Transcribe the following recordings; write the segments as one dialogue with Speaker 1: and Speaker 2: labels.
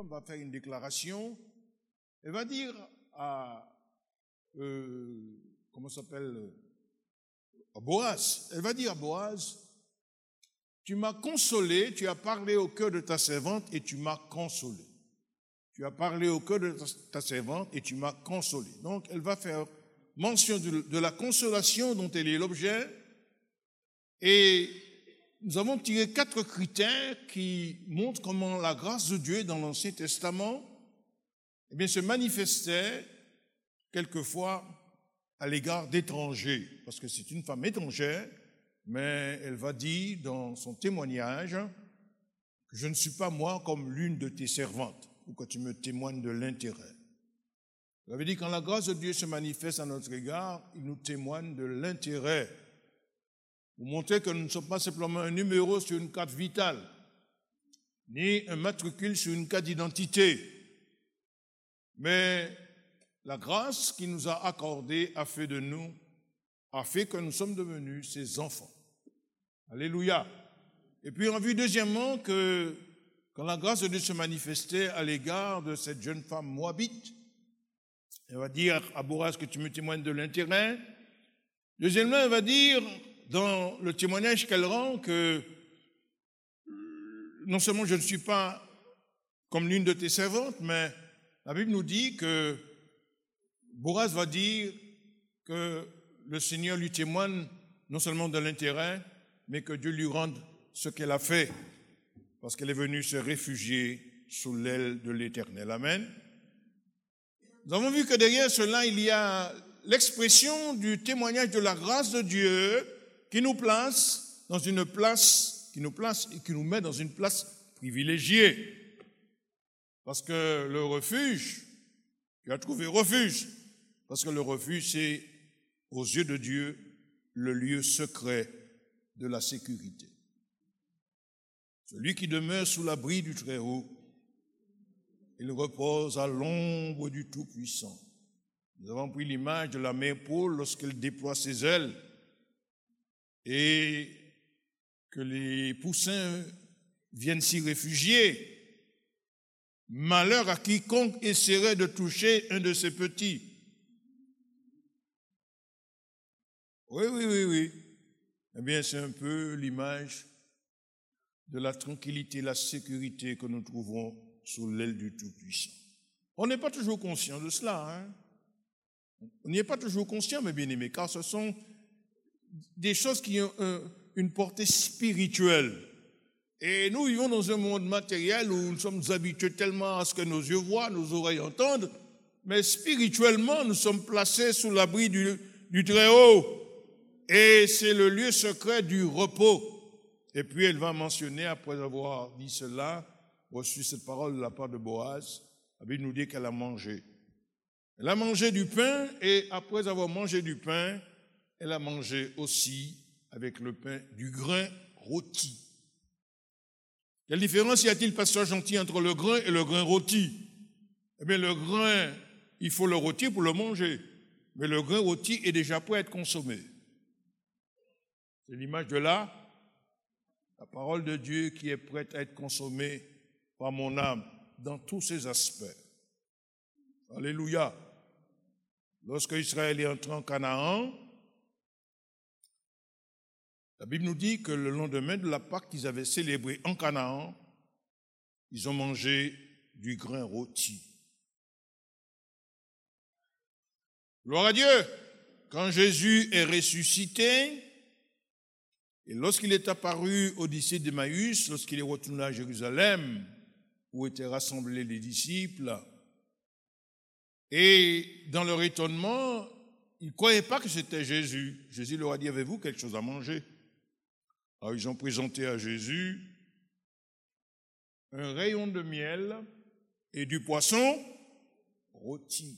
Speaker 1: femme va faire une déclaration. Elle va dire à Boaz. Elle va dire à Boaz, tu m'as consolé, tu as parlé au cœur de ta servante et tu m'as consolé. Tu as parlé au cœur de ta servante et tu m'as consolé. Donc, elle va faire mention de la consolation dont elle est l'objet. Et nous avons tiré 4 critères qui montrent comment la grâce de Dieu dans l'Ancien Testament se manifestait quelquefois à l'égard d'étrangers. Parce que c'est une femme étrangère, mais elle va dire dans son témoignage que je ne suis pas moi comme l'une de tes servantes, ou que tu me témoignes de l'intérêt. Ça veut dire que quand la grâce de Dieu se manifeste à notre égard, il nous témoigne de l'intérêt. Pour montrer que nous ne sommes pas simplement un numéro sur une carte vitale, ni un matricule sur une carte d'identité, mais la grâce qu'il nous a accordée a fait que nous sommes devenus ses enfants. Alléluia. Et puis on a vu deuxièmement que quand la grâce de Dieu se manifestait à l'égard de cette jeune femme moabite, elle va dire à Boaz que tu me témoignes de l'intérêt. Deuxièmement, elle va dire dans le témoignage qu'elle rend que non seulement je ne suis pas comme l'une de tes servantes, mais la Bible nous dit que Boaz va dire que le Seigneur lui témoigne non seulement de l'intérêt, mais que Dieu lui rende ce qu'elle a fait, parce qu'elle est venue se réfugier sous l'aile de l'Éternel. Amen. Nous avons vu que derrière cela, il y a l'expression du témoignage de la grâce de Dieu qui nous place dans une place, qui nous met dans une place privilégiée. Parce que le refuge, tu as trouvé refuge, parce que le refuge, c'est, aux yeux de Dieu, le lieu secret de la sécurité. Celui qui demeure sous l'abri du Très-Haut, il repose à l'ombre du Tout-Puissant. Nous avons pris l'image de la mère Paul lorsqu'elle déploie ses ailes et que les poussins viennent s'y réfugier. Malheur à quiconque essaierait de toucher un de ses petits. Oui. Eh bien, c'est un peu l'image de la tranquillité, la sécurité que nous trouvons sous l'aile du Tout-Puissant. On n'est pas toujours conscient de cela, hein? On n'y est pas toujours conscient, mes bien-aimés, car ce sont des choses qui ont une portée spirituelle. Et nous vivons dans un monde matériel où nous sommes habitués tellement à ce que nos yeux voient, nos oreilles entendent, mais spirituellement, nous sommes placés sous l'abri du Très-Haut. Et c'est le lieu secret du repos. Et puis elle va mentionner, après avoir dit cela, reçu cette parole de la part de Boaz, la Bible nous dit qu'elle a mangé. Elle a mangé du pain, et après avoir mangé du pain, elle a mangé aussi avec le pain du grain rôti. Quelle différence y a-t-il, pasteur gentil, entre le grain et le grain rôti? Eh bien, le grain, il faut le rôtir pour le manger, mais le grain rôti est déjà prêt à être consommé. C'est l'image de la parole de Dieu qui est prête à être consommée par mon âme dans tous ses aspects. Alléluia. Lorsque Israël est entré en Canaan, la Bible nous dit que le lendemain de la Pâque qu'ils avaient célébrée en Canaan, ils ont mangé du grain rôti. Gloire à Dieu. Quand Jésus est ressuscité, et lorsqu'il est apparu aux disciples d'Emmaüs, lorsqu'il est retourné à Jérusalem, où étaient rassemblés les disciples, et dans leur étonnement, ils ne croyaient pas que c'était Jésus. Jésus leur a dit, avez-vous quelque chose à manger? Alors ils ont présenté à Jésus un rayon de miel et du poisson rôti.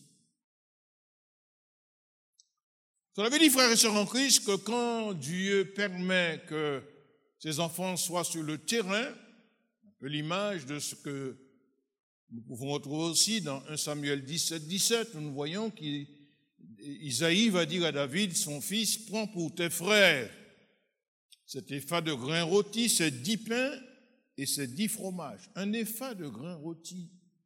Speaker 1: Cela veut dire, frères et sœurs en Christ, que quand Dieu permet que ses enfants soient sur le terrain, un peu l'image de ce que nous pouvons retrouver aussi dans 1 Samuel 17, nous voyons qu'Isaïe va dire à David, son fils, prends pour tes frères cet épha de grain rôti, ces 10 pains et ces 10 fromages. Un épha de grain rôti.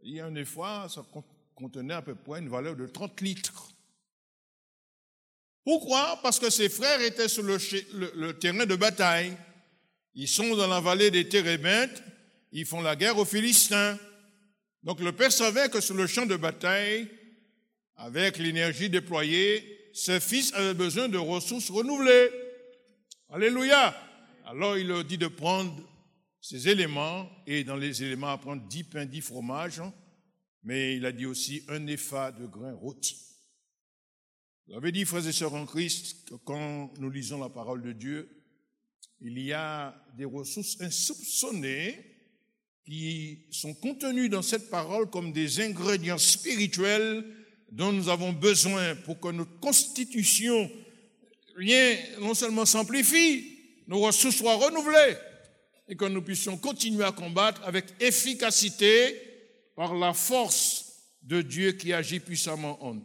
Speaker 1: Il y a un éphoire, ça contenait à peu près une valeur de 30 litres. Pourquoi? Parce que ses frères étaient sur le terrain de bataille. Ils sont dans la vallée des Térébintes, ils font la guerre aux Philistins. Donc le père savait que sur le champ de bataille, avec l'énergie déployée, ses fils avaient besoin de ressources renouvelées. Alléluia! Alors il leur dit de prendre ces éléments, et dans les éléments à prendre 10 pains, 10 fromages, mais il a dit aussi un épha de grains rôtis. Vous avez dit, frères et sœurs en Christ, que quand nous lisons la parole de Dieu, il y a des ressources insoupçonnées qui sont contenues dans cette parole comme des ingrédients spirituels dont nous avons besoin pour que notre constitution non seulement s'amplifie, nos ressources soient renouvelées et que nous puissions continuer à combattre avec efficacité par la force de Dieu qui agit puissamment en nous.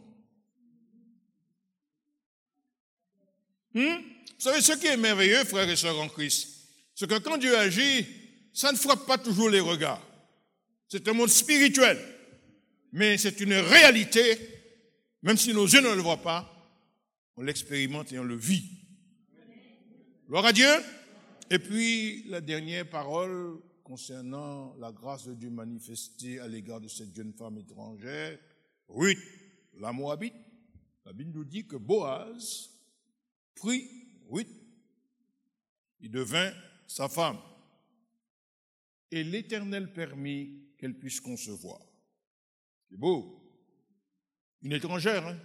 Speaker 1: Vous savez, ce qui est merveilleux, frères et sœurs en Christ, c'est que quand Dieu agit, ça ne frappe pas toujours les regards. C'est un monde spirituel, mais c'est une réalité, même si nos yeux ne le voient pas, on l'expérimente et on le vit. Gloire à Dieu. Et puis, la dernière parole concernant la grâce de Dieu manifestée à l'égard de cette jeune femme étrangère, Ruth, la Moabite. La Bible nous dit que Boaz prit Ruth, il devint sa femme. Et l'Éternel permit qu'elle puisse concevoir. C'est beau. Une étrangère, hein?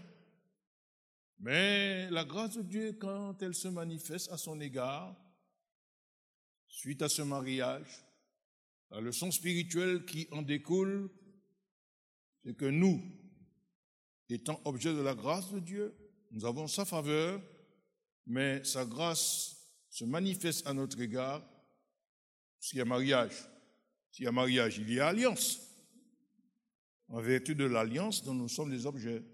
Speaker 1: Mais la grâce de Dieu, quand elle se manifeste à son égard, suite à ce mariage, la leçon spirituelle qui en découle, c'est que nous, étant objets de la grâce de Dieu, nous avons sa faveur, mais sa grâce se manifeste à notre égard s'il y a mariage. S'il y a mariage, il y a alliance. En vertu de l'alliance dont nous sommes les objets.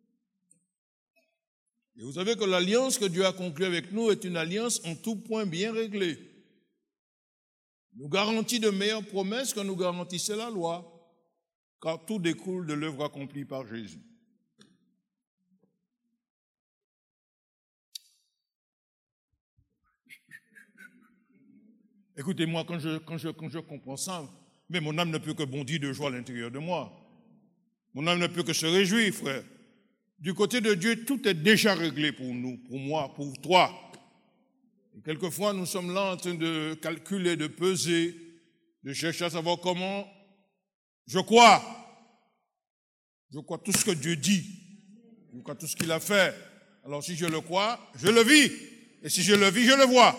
Speaker 1: Et vous savez que l'alliance que Dieu a conclue avec nous est une alliance en tout point bien réglée. Nous garantit de meilleures promesses que nous garantissait la loi, car tout découle de l'œuvre accomplie par Jésus. Écoutez-moi, quand je comprends ça, mais mon âme ne peut que bondir de joie à l'intérieur de moi. Mon âme ne peut que se réjouir, frère. Du côté de Dieu, tout est déjà réglé pour nous, pour moi, pour toi. Et quelquefois, nous sommes là en train de calculer, de peser, de chercher à savoir comment. Je crois tout ce que Dieu dit. Je crois tout ce qu'il a fait. Alors si je le crois, je le vis. Et si je le vis, je le vois.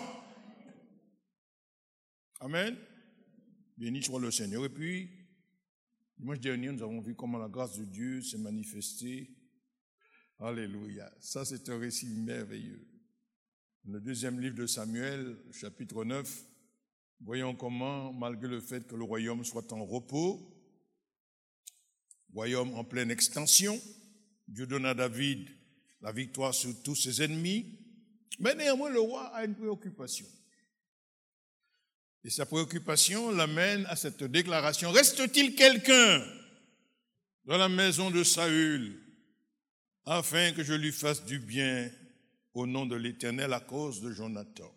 Speaker 1: Amen. Béni soit le Seigneur. Et puis, dimanche dernier, nous avons vu comment la grâce de Dieu s'est manifestée. Alléluia. Ça, c'est un récit merveilleux. Dans le deuxième livre de Samuel, chapitre 9, voyons comment, malgré le fait que le royaume soit en repos, royaume en pleine extension, Dieu donne à David la victoire sur tous ses ennemis, mais néanmoins le roi a une préoccupation. Et sa préoccupation l'amène à cette déclaration: reste-t-il quelqu'un dans la maison de Saül afin que je lui fasse du bien au nom de l'Éternel à cause de Jonathan?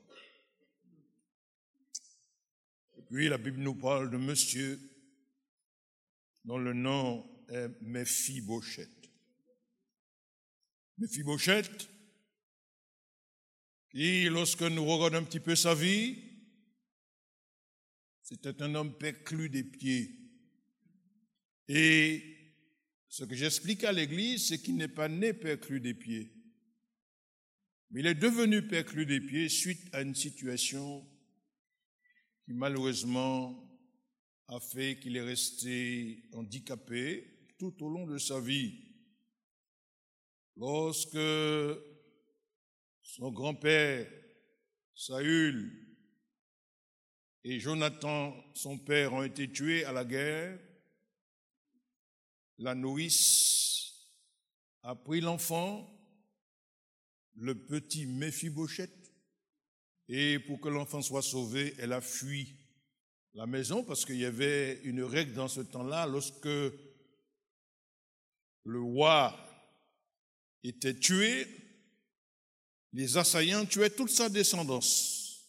Speaker 1: Et puis la Bible nous parle de monsieur dont le nom est Méphibosheth. Méphibosheth, qui, lorsque nous regardons un petit peu sa vie, c'était un homme perclus des pieds. Et ce que j'explique à l'Église, c'est qu'il n'est pas né perclus des pieds. Mais il est devenu perclus des pieds suite à une situation qui malheureusement a fait qu'il est resté handicapé tout au long de sa vie. Lorsque son grand-père, Saül, et Jonathan, son père, ont été tués à la guerre, la nourrice a pris l'enfant, le petit Méphibosheth, et pour que l'enfant soit sauvé, elle a fui la maison parce qu'il y avait une règle dans ce temps-là. Lorsque le roi était tué, les assaillants tuaient toute sa descendance.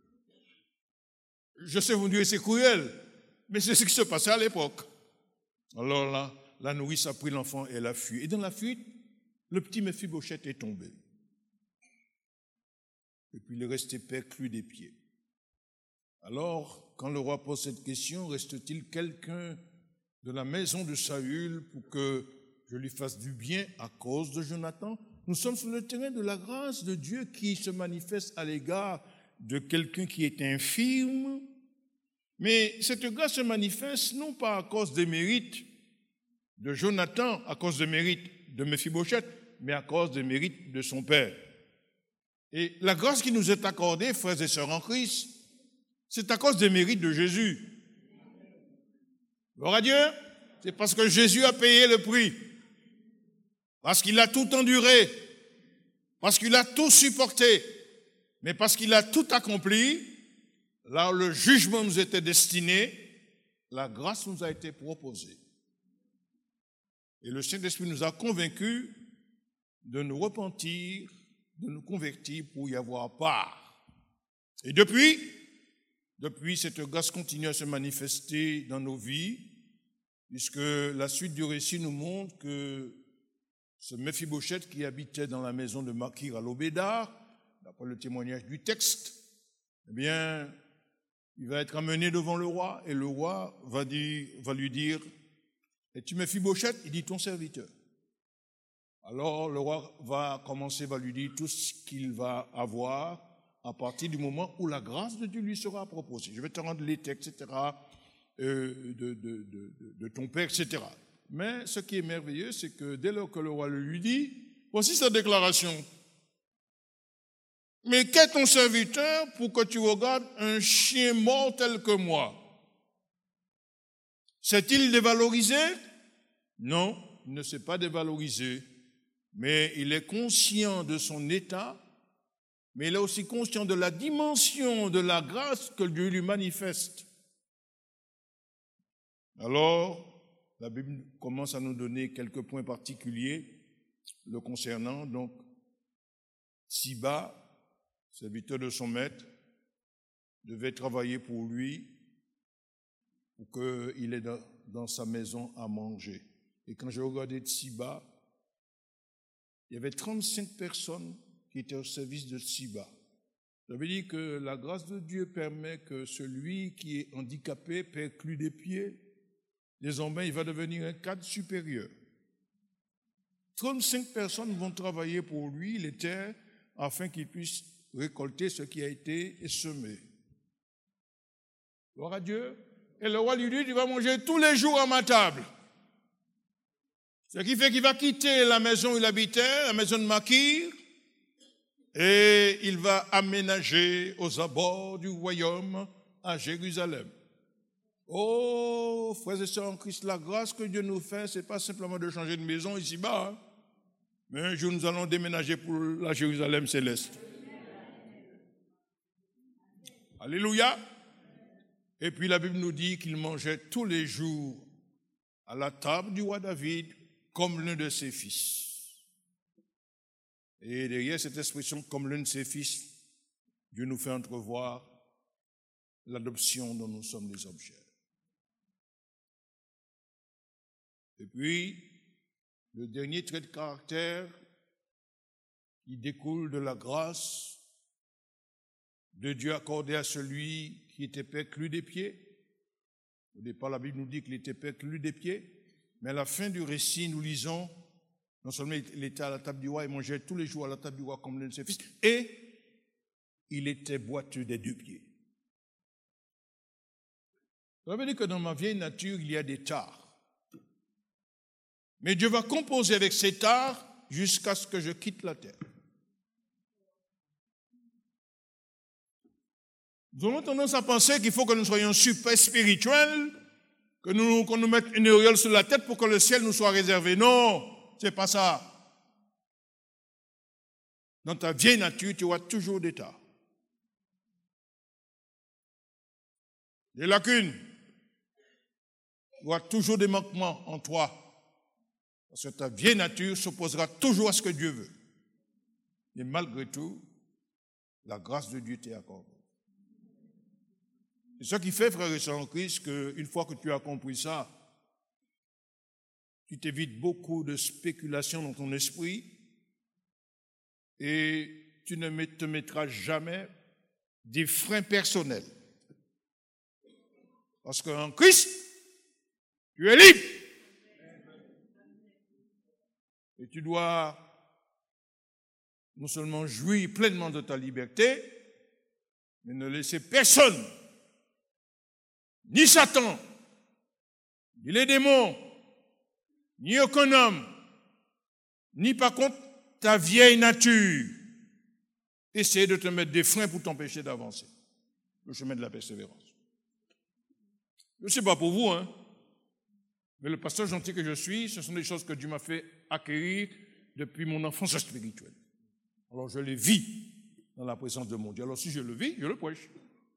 Speaker 1: Je sais, vous me direz, c'est cruel, mais c'est ce qui se passait à l'époque. Alors là, la nourrice a pris l'enfant et elle a fui. Et dans la fuite, le petit Méphibosheth est tombé. Et puis il est resté perclus des pieds. Alors, quand le roi pose cette question, reste-t-il quelqu'un de la maison de Saül pour que je lui fasse du bien à cause de Jonathan? Nous sommes sur le terrain de la grâce de Dieu qui se manifeste à l'égard de quelqu'un qui est infirme. Mais cette grâce se manifeste non pas à cause des mérites de Jonathan, à cause des mérites de Méphibosheth, mais à cause des mérites de son père. Et la grâce qui nous est accordée, frères et sœurs en Christ, c'est à cause des mérites de Jésus. Gloire à Dieu, c'est parce que Jésus a payé le prix, parce qu'il a tout enduré, parce qu'il a tout supporté, mais parce qu'il a tout accompli. Là où le jugement nous était destiné, la grâce nous a été proposée. Et le Saint-Esprit nous a convaincus de nous repentir, de nous convertir pour y avoir part. Et depuis, cette grâce continue à se manifester dans nos vies, puisque la suite du récit nous montre que ce Méphibosheth qui habitait dans la maison de Makir à l'Obédar, d'après le témoignage du texte, eh bien, il va être amené devant le roi et le roi va lui dire, « Es-tu Méphibosheth ?» Il dit, « Ton serviteur. » Alors le roi va lui dire tout ce qu'il va avoir à partir du moment où la grâce de Dieu lui sera proposée. Je vais te rendre les textes, etc., de ton père, etc. Mais ce qui est merveilleux, c'est que dès lors que le roi le lui dit, voici sa déclaration. « Mais qu'est ton serviteur pour que tu regardes un chien mort tel que moi? S'est-il dévalorisé? Non, il ne s'est pas dévalorisé, mais il est conscient de son état, mais il est aussi conscient de la dimension de la grâce que Dieu lui manifeste. Alors, la Bible commence à nous donner quelques points particuliers le concernant. Donc, Siba, serviteur de son maître, devait travailler pour lui, pour qu'il ait dans sa maison à manger. Et quand je regardais Siba, il y avait 35 personnes qui étaient au service de Siba. Ça veut dire que la grâce de Dieu permet que celui qui est handicapé, perclus des pieds, désormais il va devenir un cadre supérieur. 35 personnes vont travailler pour lui les terres afin qu'il puisse récolter ce qui a été semé. Gloire à Dieu. Et le roi lui dit, tu vas manger tous les jours à ma table. Ce qui fait qu'il va quitter la maison où il habitait, la maison de Makir, et il va aménager aux abords du royaume à Jérusalem. Oh, frères et sœurs en Christ, la grâce que Dieu nous fait, ce n'est pas simplement de changer de maison ici-bas, hein, mais un jour nous allons déménager pour la Jérusalem céleste. Alléluia. Et puis la Bible nous dit qu'il mangeait tous les jours à la table du roi David comme l'un de ses fils. Et derrière cette expression comme l'un de ses fils, Dieu nous fait entrevoir l'adoption dont nous sommes les objets. Et puis, le dernier trait de caractère qui découle de la grâce de Dieu accordée à celui qui était perclus des pieds. Au départ, la Bible nous dit qu'il était perclus des pieds, mais à la fin du récit, nous lisons, non seulement il était à la table du roi, il mangeait tous les jours à la table du roi comme l'un de ses fils, et il était boiteux des deux pieds. Ça veut dire que dans ma vieille nature, il y a des tares. Mais Dieu va composer avec ces tares jusqu'à ce que je quitte la terre. Nous avons tendance à penser qu'il faut que nous soyons super spirituels, qu'on nous mette une auréole sur la tête pour que le ciel nous soit réservé. Non, c'est pas ça. Dans ta vieille nature, tu auras toujours des tares. Des lacunes. Tu auras toujours des manquements en toi. Parce que ta vieille nature s'opposera toujours à ce que Dieu veut. Mais malgré tout, la grâce de Dieu t'est accordée. C'est ça qui fait, frère et sœurs en Christ, qu'une fois que tu as compris ça, tu t'évites beaucoup de spéculations dans ton esprit et tu ne te mettras jamais des freins personnels. Parce qu'en Christ, tu es libre. Et tu dois non seulement jouir pleinement de ta liberté, mais ne laisser personne, ni Satan, ni les démons, ni aucun homme, ni par contre ta vieille nature, essayer de te mettre des freins pour t'empêcher d'avancer. Le chemin de la persévérance. Je ne sais pas pour vous, mais le pasteur gentil que je suis, ce sont des choses que Dieu m'a fait acquérir depuis mon enfance spirituelle. Alors je les vis dans la présence de mon Dieu. Alors si je le vis, je le prêche.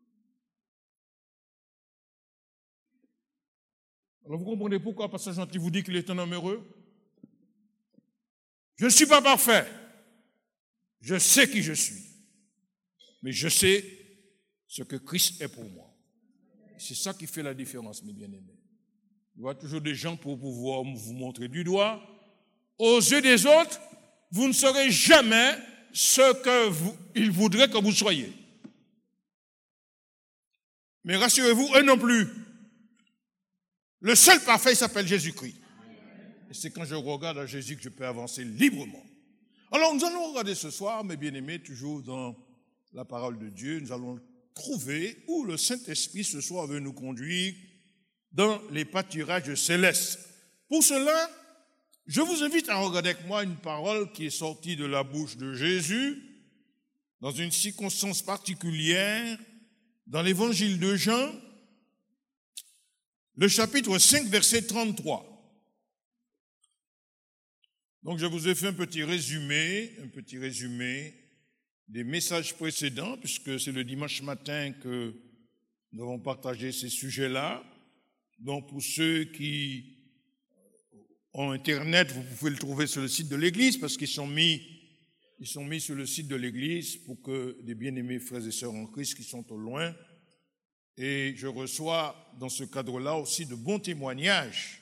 Speaker 1: Alors vous comprenez pourquoi le pasteur gentil vous dit qu'il est un homme heureux? Je ne suis pas parfait. Je sais qui je suis. Mais je sais ce que Christ est pour moi. C'est ça qui fait la différence, mes bien-aimés. Il y aura toujours des gens pour pouvoir vous montrer du doigt. Aux yeux des autres, vous ne serez jamais ce qu'ils voudraient que vous soyez. Mais rassurez-vous, eux non plus. Le seul parfait s'appelle Jésus-Christ. Et c'est quand je regarde à Jésus que je peux avancer librement. Alors nous allons regarder ce soir, mes bien-aimés, toujours dans la parole de Dieu, nous allons trouver où le Saint-Esprit ce soir veut nous conduire dans les pâturages célestes. Pour cela, je vous invite à regarder avec moi une parole qui est sortie de la bouche de Jésus dans une circonstance particulière dans l'évangile de Jean, le chapitre 5, verset 33. Donc je vous ai fait un petit résumé des messages précédents, puisque c'est le dimanche matin que nous avons partagé ces sujets-là. Donc pour ceux qui ont Internet, vous pouvez le trouver sur le site de l'Église, parce qu'ils sont mis sur le site de l'Église pour que des bien-aimés frères et sœurs en Christ qui sont au loin. Et je reçois dans ce cadre-là aussi de bons témoignages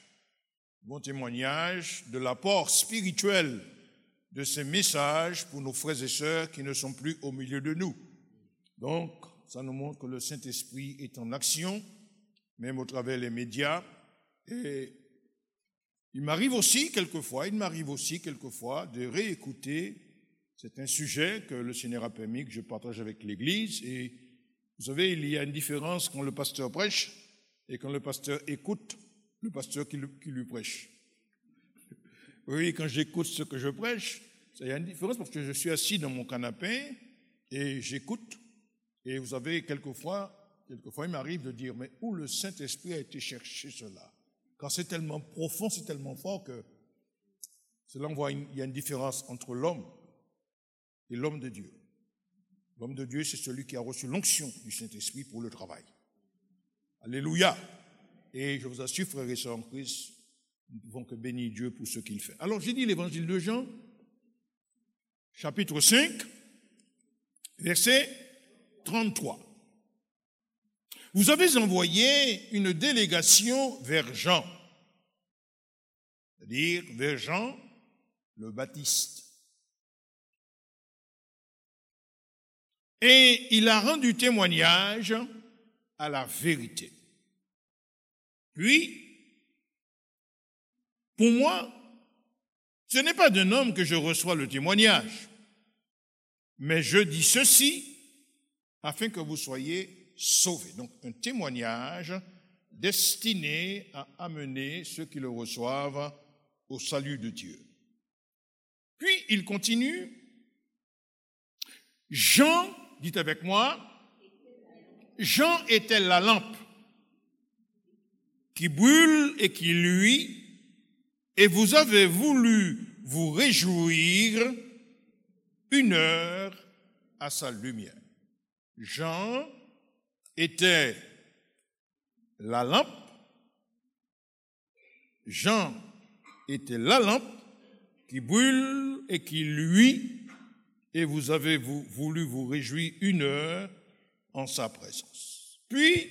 Speaker 1: de l'apport spirituel de ces messages pour nos frères et sœurs qui ne sont plus au milieu de nous. Donc, ça nous montre que le Saint-Esprit est en action, même au travers des médias. Et il m'arrive aussi quelquefois de réécouter certains sujets que le Seigneur a permis que je partage avec l'Église. Et vous savez, il y a une différence quand le pasteur prêche et quand le pasteur écoute le pasteur qui lui prêche. Oui, quand j'écoute ce que je prêche, il y a une différence parce que je suis assis dans mon canapé et j'écoute. Et vous savez, quelquefois, il m'arrive de dire, mais où le Saint-Esprit a été chercher cela? Quand c'est tellement profond, c'est tellement fort que c'est là qu'on voit il y a une différence entre l'homme et l'homme de Dieu. L'homme de Dieu, c'est celui qui a reçu l'onction du Saint-Esprit pour le travail. Alléluia. Et je vous assure, frères et sœurs en Christ, nous ne pouvons que bénir Dieu pour ce qu'il fait. Alors, j'ai dit l'évangile de Jean, chapitre 5, verset 33. Vous avez envoyé une délégation vers Jean, c'est-à-dire vers Jean le Baptiste. Et il a rendu témoignage à la vérité. Puis, pour moi, ce n'est pas d'un homme que je reçois le témoignage, mais je dis ceci afin que vous soyez sauvés. Donc, un témoignage destiné à amener ceux qui le reçoivent au salut de Dieu. Puis, il continue. Jean, dites avec moi, Jean était la lampe qui brûle et qui luit, et vous avez voulu vous réjouir 1 heure à sa lumière. Jean était la lampe, Jean était la lampe qui brûle et qui luit, et vous avez voulu vous réjouir 1 heure en sa présence. Puis,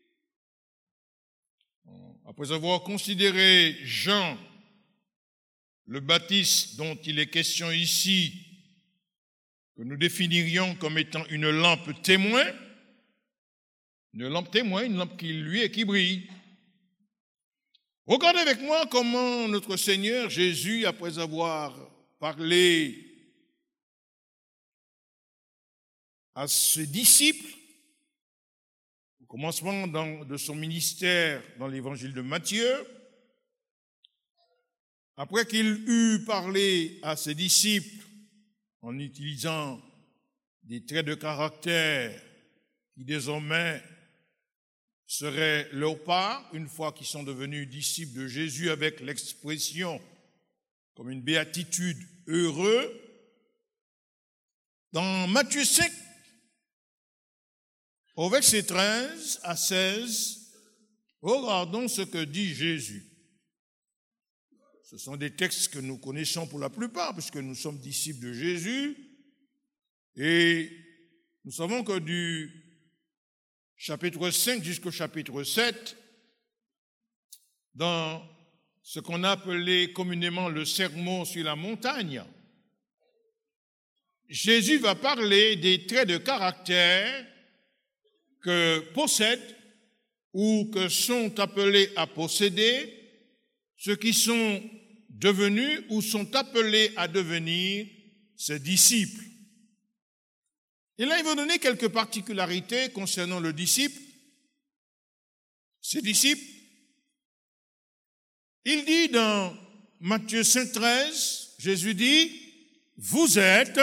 Speaker 1: après avoir considéré Jean le Baptiste dont il est question ici, que nous définirions comme étant une lampe témoin, une lampe qui luit et qui brille. Regardez avec moi comment notre Seigneur Jésus, après avoir parlé à ses disciples, au commencement de son ministère dans l'évangile de Matthieu, après qu'il eut parlé à ses disciples en utilisant des traits de caractère qui désormais seraient leur part, une fois qu'ils sont devenus disciples de Jésus, avec l'expression comme une béatitude heureux, dans Matthieu 5, au verset 13 à 16, regardons ce que dit Jésus. Ce sont des textes que nous connaissons pour la plupart, puisque nous sommes disciples de Jésus, et nous savons que du chapitre 5 jusqu'au chapitre 7, dans ce qu'on a appelé communément le sermon sur la montagne, Jésus va parler des traits de caractère que possèdent ou que sont appelés à posséder ceux qui sont devenus ou sont appelés à devenir ses disciples. Et là, il va donner quelques particularités concernant le disciple. Ses disciples, il dit dans Matthieu 5, 13, Jésus dit, vous êtes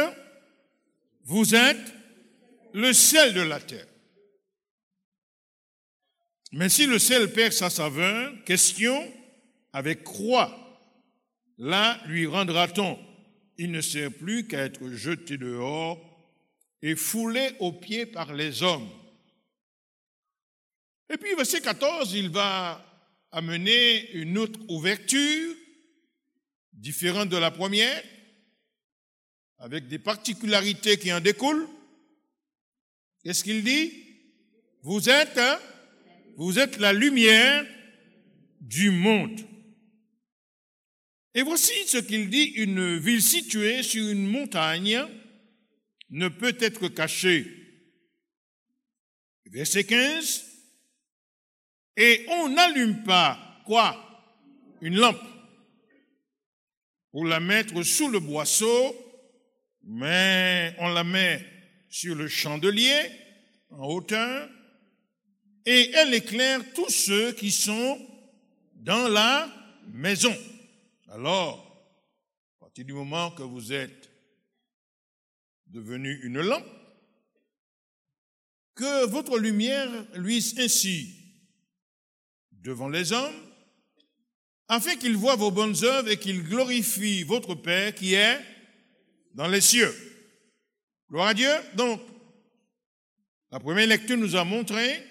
Speaker 1: le sel de la terre. Mais si le sel perd sa saveur, question, avec quoi la lui rendra-t-on? Il ne sert plus qu'à être jeté dehors et foulé aux pieds par les hommes. Et puis, verset 14, il va amener une autre ouverture, différente de la première, avec des particularités qui en découlent. Qu'est-ce qu'il dit? Vous êtes la lumière du monde. Et voici ce qu'il dit, une ville située sur une montagne ne peut être cachée. Verset 15, et on n'allume pas, quoi? Une lampe pour la mettre sous le boisseau, mais on la met sur le chandelier, en hauteur, et elle éclaire tous ceux qui sont dans la maison. Alors, à partir du moment que vous êtes devenu une lampe, que votre lumière luise ainsi devant les hommes, afin qu'ils voient vos bonnes œuvres et qu'ils glorifient votre Père qui est dans les cieux. Gloire à Dieu. Donc, la première lecture nous a montré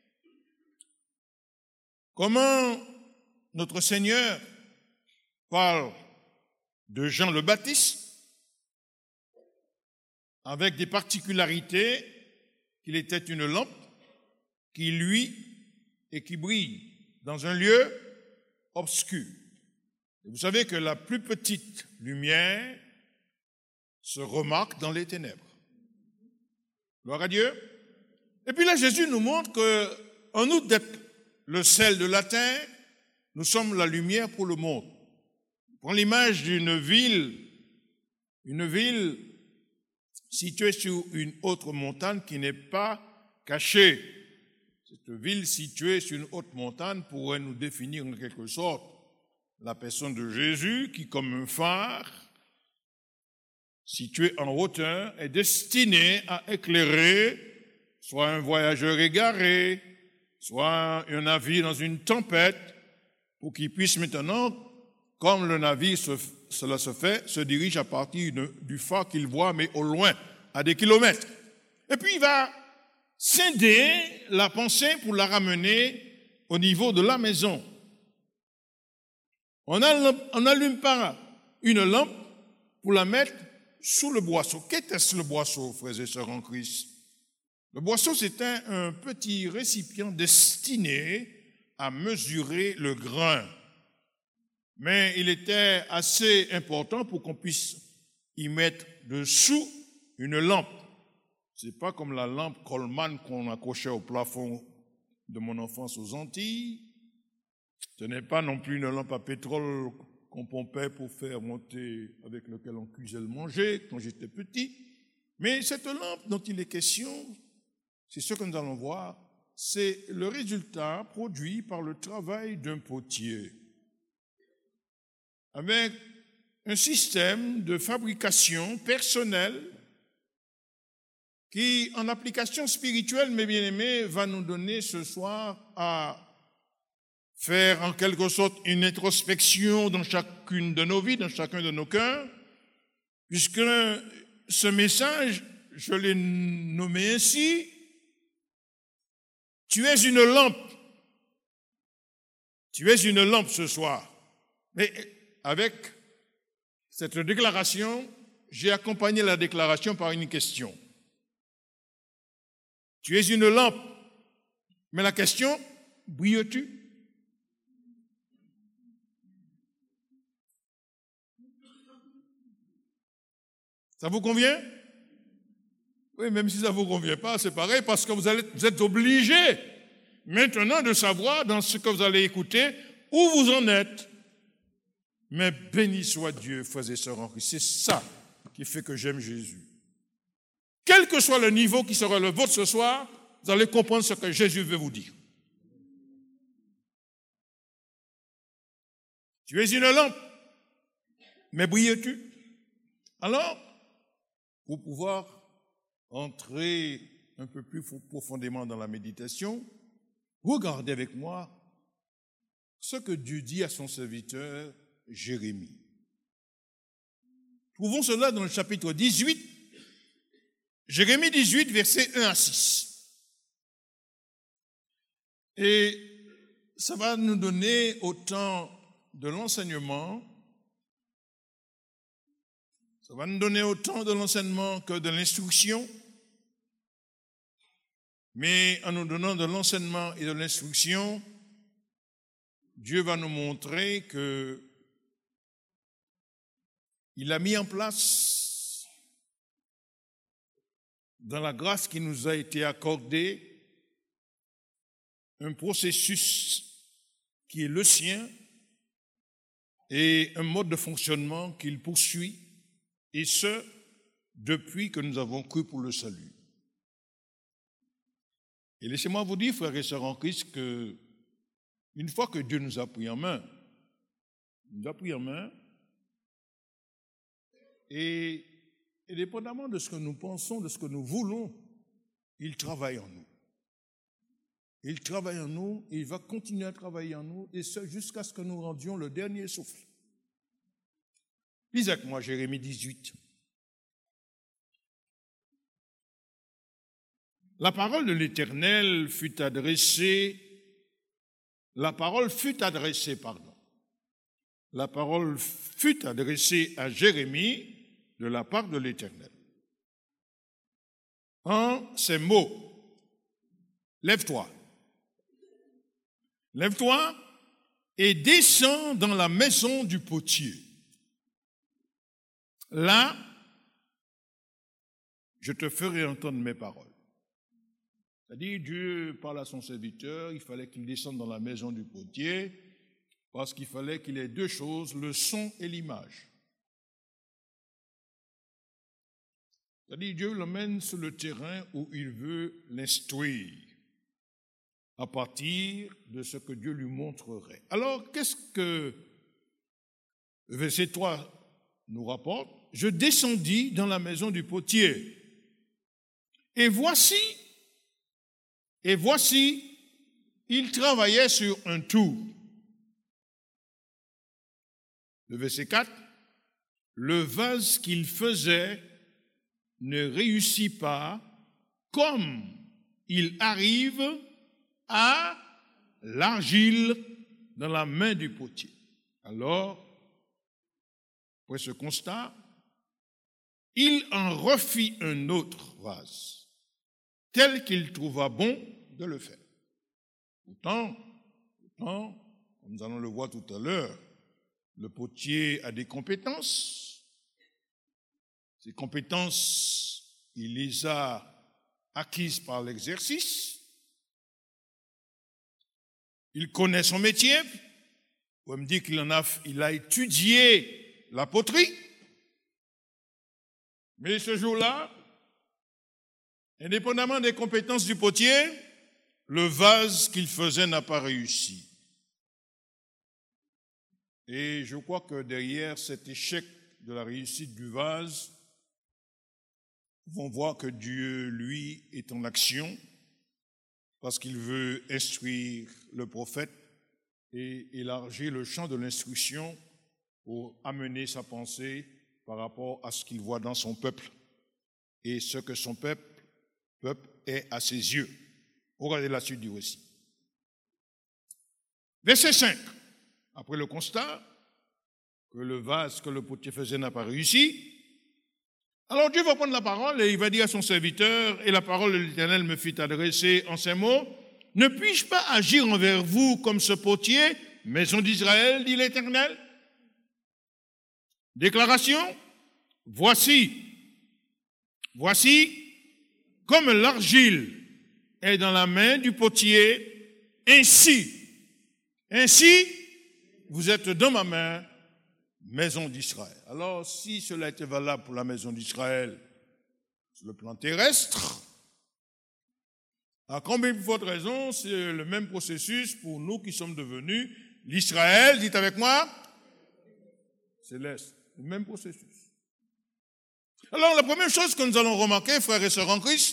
Speaker 1: comment notre Seigneur parle de Jean le Baptiste avec des particularités, qu'il était une lampe qui luit et qui brille dans un lieu obscur. Et vous savez que la plus petite lumière se remarque dans les ténèbres. Gloire à Dieu. Et puis là, Jésus nous montre qu'en outre d'être le sel de la terre, nous sommes la lumière pour le monde. Prends l'image d'une ville, une ville située sur une autre montagne qui n'est pas cachée. Cette ville située sur une haute montagne pourrait nous définir en quelque sorte la personne de Jésus qui, comme un phare, situé en hauteur, est destiné à éclairer soit un voyageur égaré, soit un navire dans une tempête, pour qu'il puisse maintenant, comme le navire cela se fait, se dirige à partir du phare qu'il voit, mais au loin, à des kilomètres. Et puis il va scinder la pensée pour la ramener au niveau de la maison. On n'allume pas une lampe pour la mettre sous le boisseau. Qu'était-ce le boisseau, frères et sœurs en Christ? Le boisseau, c'était un petit récipient destiné à mesurer le grain. Mais il était assez important pour qu'on puisse y mettre dessous une lampe. Ce n'est pas comme la lampe Coleman qu'on accrochait au plafond de mon enfance aux Antilles. Ce n'est pas non plus une lampe à pétrole qu'on pompait pour faire monter, avec laquelle on cuisait le manger quand j'étais petit. Mais cette lampe dont il est question, c'est ce que nous allons voir, c'est le résultat produit par le travail d'un potier, avec un système de fabrication personnelle qui, en application spirituelle, mes bien-aimés, va nous donner ce soir à faire en quelque sorte une introspection dans chacune de nos vies, dans chacun de nos cœurs, puisque ce message, je l'ai nommé ainsi, tu es une lampe. Tu es une lampe ce soir. Mais avec cette déclaration, j'ai accompagné la déclaration par une question. Tu es une lampe. Mais la question, brilles-tu? Ça vous convient? Oui, même si ça ne vous convient pas, c'est pareil, parce que vous êtes obligé maintenant de savoir dans ce que vous allez écouter où vous en êtes. Mais béni soit Dieu, frères et sœurs en Christ. C'est ça qui fait que j'aime Jésus. Quel que soit le niveau qui sera le vôtre ce soir, vous allez comprendre ce que Jésus veut vous dire. Tu es une lampe, mais brilles-tu? Alors, pour pouvoir entrer un peu plus profondément dans la méditation, regardez avec moi ce que Dieu dit à son serviteur Jérémie. Trouvons cela dans le chapitre 18, Jérémie 18, versets 1 à 6. Et ça va nous donner autant de l'enseignement, ça va nous donner autant de l'enseignement que de l'instruction, mais en nous donnant de l'enseignement et de l'instruction, Dieu va nous montrer que il a mis en place, dans la grâce qui nous a été accordée, un processus qui est le sien et un mode de fonctionnement qu'il poursuit, et ce, depuis que nous avons cru pour le salut. Et laissez-moi vous dire, frères et sœurs en Christ, que une fois que Dieu nous a pris en main, et dépendamment de ce que nous pensons, de ce que nous voulons, il travaille en nous. Il travaille en nous, et il va continuer à travailler en nous, et ce jusqu'à ce que nous rendions le dernier souffle. Lisez avec moi Jérémie 18. La parole de l'Éternel fut adressée à Jérémie de la part de l'Éternel. En ces mots, lève-toi et descends dans la maison du potier. Là, je te ferai entendre mes paroles. C'est-à-dire, Dieu parle à son serviteur, il fallait qu'il descende dans la maison du potier, parce qu'il fallait qu'il ait deux choses, le son et l'image. C'est-à-dire, Dieu l'emmène sur le terrain où il veut l'instruire, à partir de ce que Dieu lui montrerait. Alors, qu'est-ce que verset 3 nous rapporte? Je descendis dans la maison du potier, et voici, il travaillait sur un tour. Le verset 4, le vase qu'il faisait ne réussit pas comme il arrive à l'argile dans la main du potier. Alors, après ce constat, il en refit un autre vase, tel qu'il trouva bon de le faire. Pourtant, comme nous allons le voir tout à l'heure, le potier a des compétences. Ces compétences, il les a acquises par l'exercice. Il connaît son métier. On me dit qu'il a étudié la poterie. Mais ce jour-là, indépendamment des compétences du potier, le vase qu'il faisait n'a pas réussi. Et je crois que derrière cet échec de la réussite du vase, nous pouvons voir que Dieu, lui, est en action parce qu'il veut instruire le prophète et élargir le champ de l'instruction pour amener sa pensée par rapport à ce qu'il voit dans son peuple et ce que son peuple est à ses yeux. Regardez la suite du récit. Verset 5. Après le constat que le vase que le potier faisait n'a pas réussi, alors Dieu va prendre la parole et il va dire à son serviteur, et la parole de l'Éternel me fit adresser en ces mots, « Ne puis-je pas agir envers vous comme ce potier, maison d'Israël, dit l'Éternel ?» Déclaration, voici, comme l'argile est dans la main du potier, ainsi, vous êtes dans ma main, maison d'Israël. Alors, si cela était valable pour la maison d'Israël sur le plan terrestre, à combien de forte raison, c'est le même processus pour nous qui sommes devenus l'Israël, dites avec moi, céleste, le même processus. Alors, la première chose que nous allons remarquer, frères et sœurs en Christ,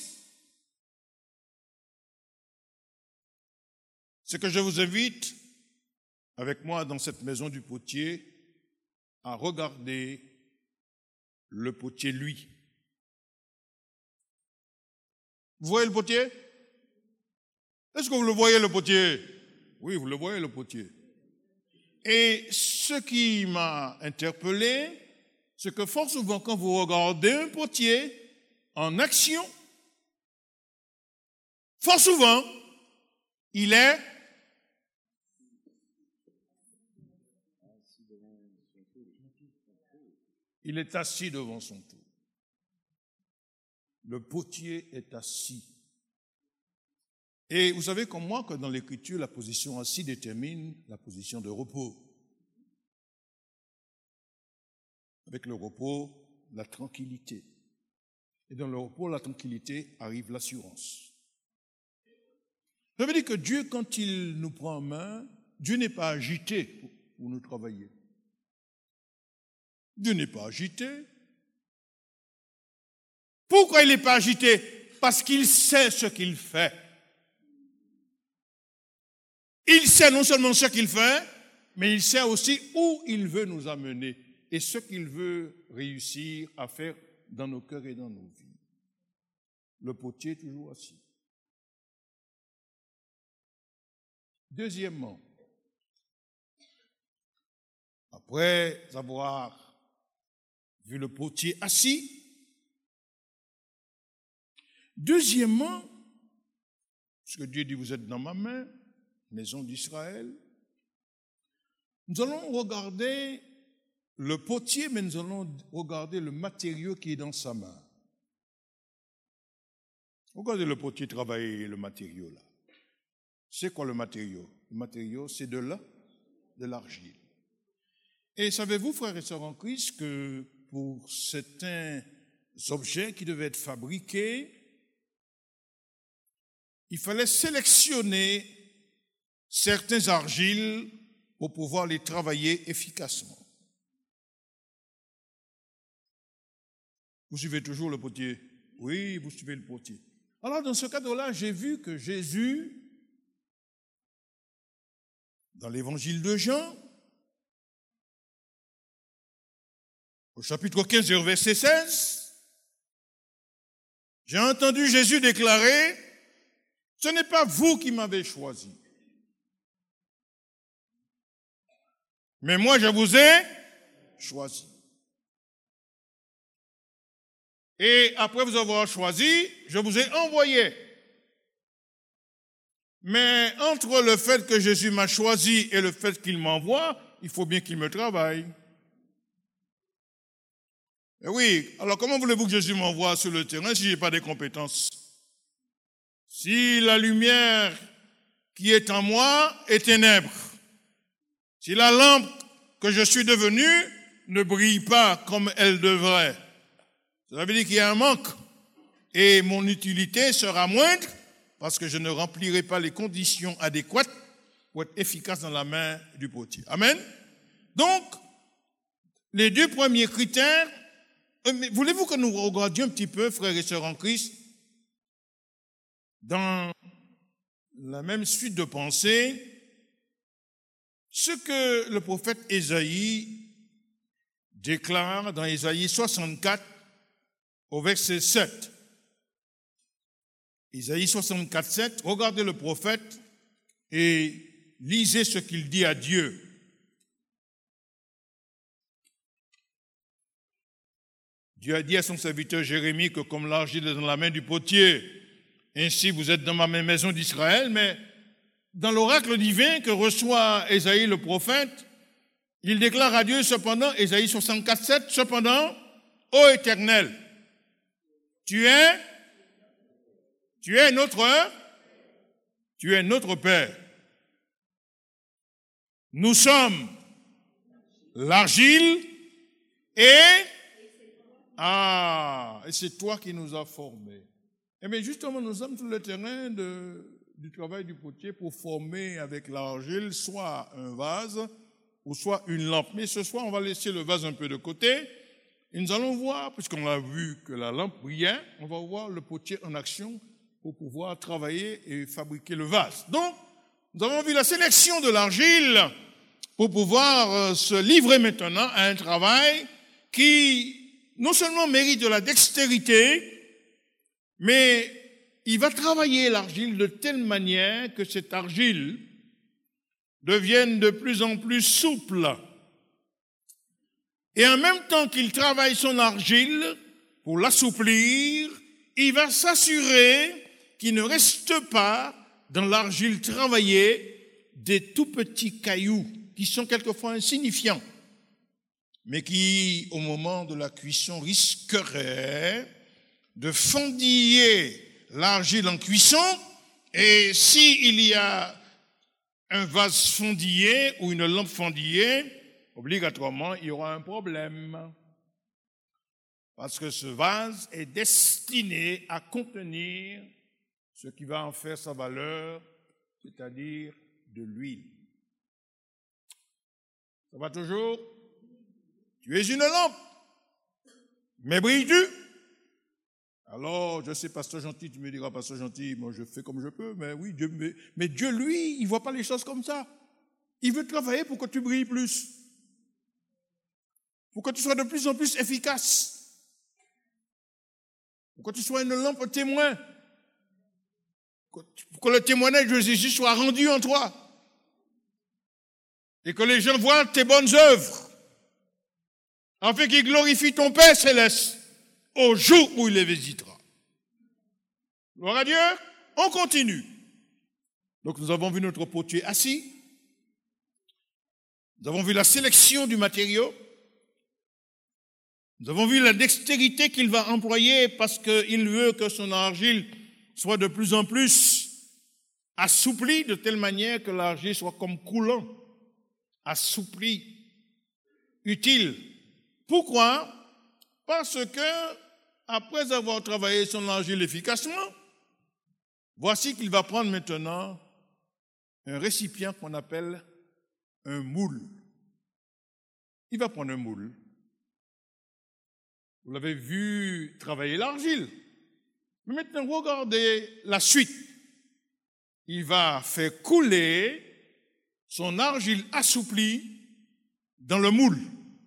Speaker 1: c'est que je vous invite avec moi dans cette maison du potier à regarder le potier, lui. Vous voyez le potier? Est-ce que vous le voyez, le potier? Oui, vous le voyez, le potier. Et ce qui m'a interpellé, c'est que fort souvent, quand vous regardez un potier en action, fort souvent, il est assis devant son tour. Le potier est assis. Et vous savez comme moi que dans l'Écriture, la position assis détermine la position de repos. Avec le repos, la tranquillité. Et dans le repos, la tranquillité, arrive l'assurance. Ça veut dire que Dieu, quand il nous prend en main, Dieu n'est pas agité pour nous travailler. Dieu n'est pas agité. Pourquoi il n'est pas agité? Parce qu'il sait ce qu'il fait. Il sait non seulement ce qu'il fait, mais il sait aussi où il veut nous amener et ce qu'il veut réussir à faire dans nos cœurs et dans nos vies. Le potier est toujours assis. Deuxièmement, après avoir vu le potier assis, deuxièmement, parce que Dieu dit, vous êtes dans ma main, maison d'Israël, nous allons regarder le potier, mais nous allons regarder le matériau qui est dans sa main. Regardez le potier travailler le matériau là. C'est quoi le matériau? Le matériau, c'est de l'argile. Et savez-vous, frères et sœurs en Christ, que pour certains objets qui devaient être fabriqués, il fallait sélectionner certains argiles pour pouvoir les travailler efficacement. Vous suivez toujours le potier? Oui, vous suivez le potier. Alors, dans ce cadre-là, j'ai vu que Jésus, dans l'évangile de Jean, au chapitre 15, verset 16, j'ai entendu Jésus déclarer, « Ce n'est pas vous qui m'avez choisi, Mais moi, je vous ai choisi. Et après vous avoir choisi, je vous ai envoyé. Mais entre le fait que Jésus m'a choisi et le fait qu'il m'envoie, il faut bien qu'il me travaille. Et oui, alors comment voulez-vous que Jésus m'envoie sur le terrain si je n'ai pas de compétences? Si la lumière qui est en moi est ténèbre, si la lampe que je suis devenu ne brille pas comme elle devrait, ça veut dire qu'il y a un manque et mon utilité sera moindre parce que je ne remplirai pas les conditions adéquates pour être efficace dans la main du potier. Amen. Donc, les deux premiers critères, voulez-vous que nous regardions un petit peu, frères et sœurs en Christ, dans la même suite de pensée, ce que le prophète Ésaïe déclare dans Ésaïe 64 au verset 7. Ésaïe 64, 7, regardez le prophète et lisez ce qu'il dit à Dieu. Dieu a dit à son serviteur Jérémie que comme l'argile est dans la main du potier, ainsi vous êtes dans ma maison d'Israël, mais dans l'oracle divin que reçoit Ésaïe le prophète, il déclare à Dieu cependant, Ésaïe 64, 7, cependant, ô Éternel, tu es notre Père. Nous sommes l'argile et c'est toi qui nous as formés. Eh bien, justement, nous sommes sur le terrain du travail du potier pour former avec l'argile soit un vase ou soit une lampe. Mais ce soir, on va laisser le vase un peu de côté. Et nous allons voir, puisqu'on a vu que la lampe brillait, on va voir le potier en action pour pouvoir travailler et fabriquer le vase. Donc, nous avons vu la sélection de l'argile pour pouvoir se livrer maintenant à un travail qui non seulement mérite de la dextérité, mais il va travailler l'argile de telle manière que cette argile devienne de plus en plus souple. Et en même temps qu'il travaille son argile pour l'assouplir, il va s'assurer qu'il ne reste pas dans l'argile travaillée des tout petits cailloux qui sont quelquefois insignifiants, mais qui, au moment de la cuisson, risqueraient de fendiller l'argile en cuisson. Et s'il y a un vase fendillé ou une lampe fendillée, obligatoirement, il y aura un problème. Parce que ce vase est destiné à contenir ce qui va en faire sa valeur, c'est-à-dire de l'huile. Ça va toujours? Tu es une lampe, mais brilles-tu? Alors, je sais, pasteur gentil, tu me diras, pasteur gentil, moi je fais comme je peux, mais oui, mais Dieu, lui, il ne voit pas les choses comme ça. Il veut travailler pour que tu brilles plus, pour que tu sois de plus en plus efficace, pour que tu sois une lampe témoin, pour que le témoignage de Jésus soit rendu en toi, et que les gens voient tes bonnes œuvres, afin qu'ils glorifient ton Père céleste au jour où il les visitera. Gloire à Dieu, on continue. Donc nous avons vu notre potier assis, nous avons vu la sélection du matériau, nous avons vu la dextérité qu'il va employer parce qu'il veut que son argile soit de plus en plus assouplie de telle manière que l'argile soit comme coulant, assoupli, utile. Pourquoi? Parce que, après avoir travaillé son argile efficacement, voici qu'il va prendre maintenant un récipient qu'on appelle un moule. Il va prendre un moule. Vous l'avez vu travailler l'argile. Mais maintenant, regardez la suite. Il va faire couler son argile assouplie dans le moule.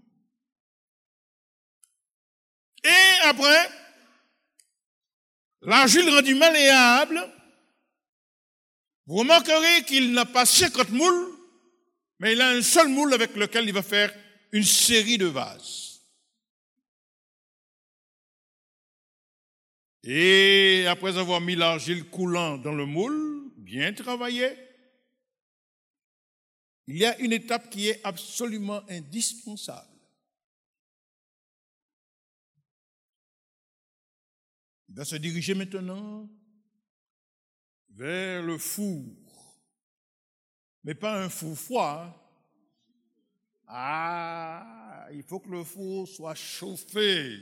Speaker 1: Et après, l'argile rendue malléable, vous remarquerez qu'il n'a pas 50 moules, Mais il a un seul moule avec lequel il va faire une série de vases. Et après avoir mis l'argile coulant dans le moule, bien travaillé, il y a une étape qui est absolument indispensable. Il va se diriger maintenant vers le four. Mais pas un four froid. Hein. Ah, il faut que le four soit chauffé.